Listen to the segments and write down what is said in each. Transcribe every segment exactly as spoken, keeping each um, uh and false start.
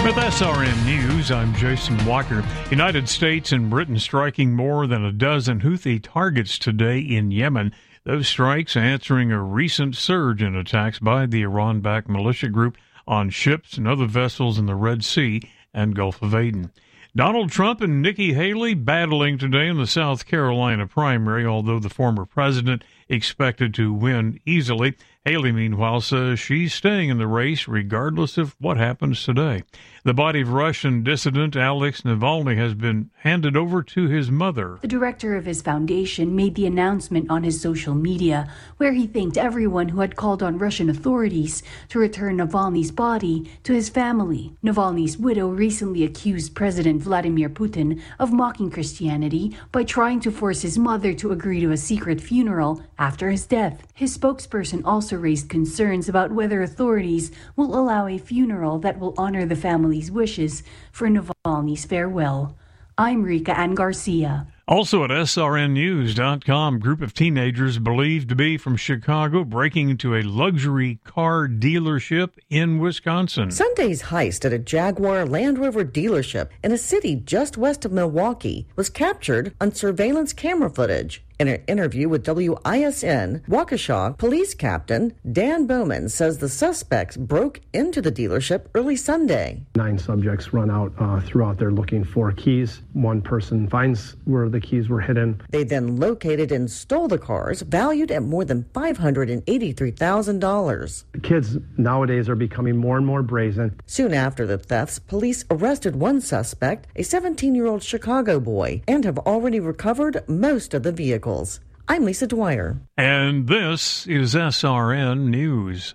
With S R N News, I'm Jason Walker. United States and Britain striking more than a dozen Houthi targets today in Yemen. Those strikes answering a recent surge in attacks by the Iran-backed militia group on ships and other vessels in the Red Sea and Gulf of Aden. Donald Trump and Nikki Haley battling today in the South Carolina primary, although the former president expected to win easily. Haley, meanwhile, says she's staying in the race regardless of what happens today. The body of Russian dissident Alex Navalny has been handed over to his mother. The director of his foundation made the announcement on his social media, where he thanked everyone who had called on Russian authorities to return Navalny's body to his family. Navalny's widow recently accused President Vladimir Putin of mocking Christianity by trying to force his mother to agree to a secret funeral after his death. His spokesperson also raised concerns about whether authorities will allow a funeral that will honor the family's wishes for Navalny's farewell. I'm Rika Ann Garcia. Also at S R N news dot com, group of teenagers believed to be from Chicago breaking into a luxury car dealership in Wisconsin. Sunday's heist at a Jaguar Land Rover dealership in a city just west of Milwaukee was captured on surveillance camera footage. In an interview with W I S N, Waukesha Police Captain Dan Bowman says the suspects broke into the dealership early Sunday. Nine subjects run out uh, throughout there looking for keys. One person finds where the keys were hidden. They then located and stole the cars, valued at more than five hundred eighty-three thousand dollars. Kids nowadays are becoming more and more brazen. Soon after the thefts, police arrested one suspect, a seventeen-year-old Chicago boy, and have already recovered most of the vehicles. I'm Lisa Dwyer. And this is S R N News.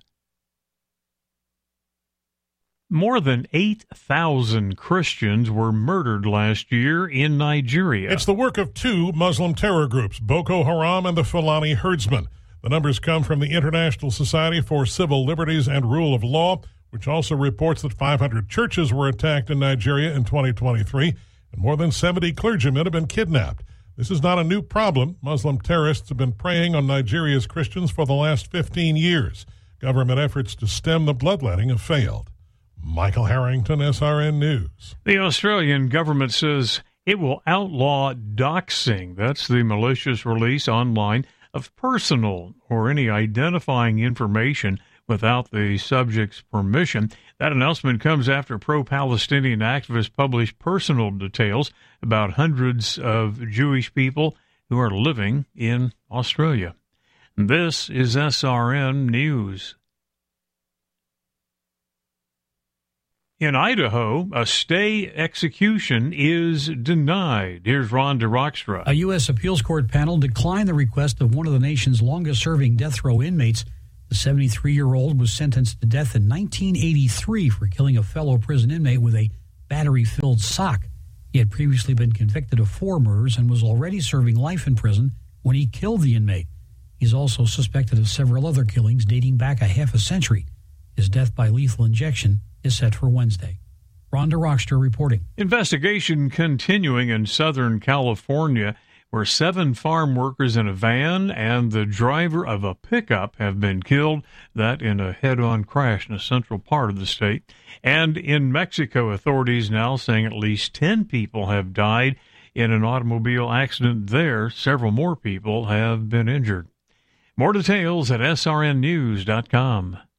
More than eight thousand Christians were murdered last year in Nigeria. It's the work of two Muslim terror groups, Boko Haram and the Fulani Herdsmen. The numbers come from the International Society for Civil Liberties and Rule of Law, which also reports that five hundred churches were attacked in Nigeria in twenty twenty-three, and more than seventy clergymen have been kidnapped. This is not a new problem. Muslim terrorists have been preying on Nigeria's Christians for the last fifteen years. Government efforts to stem the bloodletting have failed. Michael Harrington, S R N News. The Australian government says it will outlaw doxing. That's the malicious release online of personal or any identifying information without the subject's permission. That announcement comes after pro-Palestinian activists published personal details about hundreds of Jewish people who are living in Australia. This is S R N News. In Idaho, a stay execution is denied. Here's Ron DeRockstra. A U S appeals court panel declined the request of one of the nation's longest-serving death row inmates. The seventy-three-year-old was sentenced to death in nineteen eighty-three for killing a fellow prison inmate with a battery-filled sock. He had previously been convicted of four murders and was already serving life in prison when he killed the inmate. He's also suspected of several other killings dating back a half a century. His death by lethal injection is set for Wednesday. Rhonda Rockster reporting. Investigation continuing in Southern California, where seven farm workers in a van and the driver of a pickup have been killed, that in a head-on crash in a central part of the state. And in Mexico, authorities now saying at least ten people have died in an automobile accident there. Several more people have been injured. More details at S R N news dot com.